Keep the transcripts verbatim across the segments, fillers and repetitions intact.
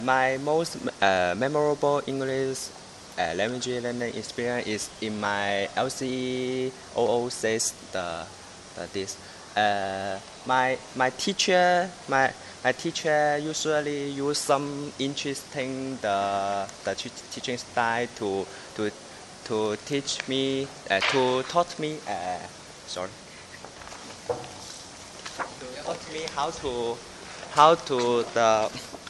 My most uh, memorable English uh, language learning experience is in my L C E zero zero six the, the this. Uh, my my teacher my my teacher usually use some interesting the the teaching style to to to teach me uh, to taught me uh, sorry to taught me how to how to the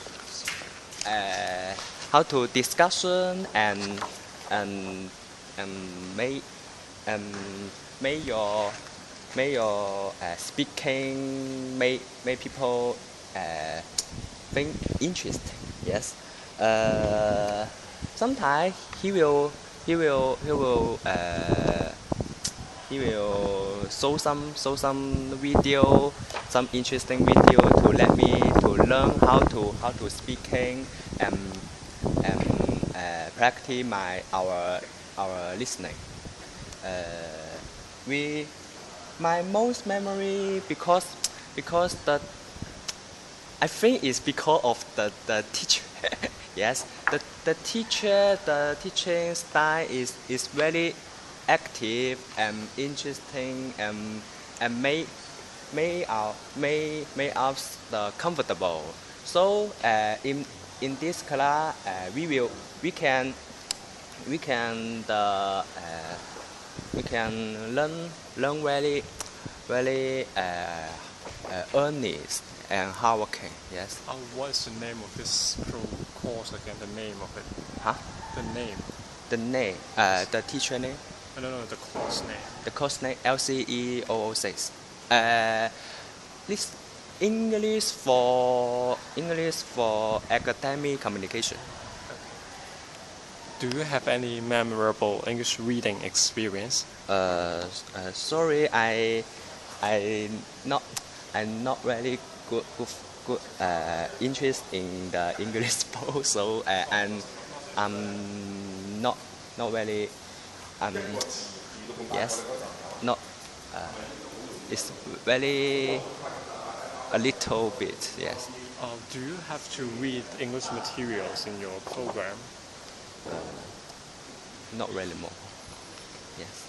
uh, how to discussion and and and make and make your make your uh, speaking make make people uh, think interesting. Yes. Uh, sometimes he will he will he will uh, he will show some show some video, some interesting video to let me to learn how to how to speaking and and uh, practice my our our listening. Uh, we my most memory because because the I think it's because of the the teacher. Yes, the the teacher the teaching style is is very active and interesting and and make make our make make us the comfortable. So uh, in in this class uh, we will we can we can the uh, we can learn learn very very uh, uh, earnest and hardworking. Yes. Uh, what is the name of this pro course again? The name of it? Huh? The name? The name, uh, the teacher name, I don't know the course name. the course name L C E zero zero six. Uh, this English for English for academic communication. Do you have any memorable English reading experience? Uh, uh, sorry, I I not I'm not really good good, good uh, interest in the English book, so uh, and I'm not not very um yes not uh, it's very a little bit yes. Uh, do you have to read English materials in your program? Not really more. Yes.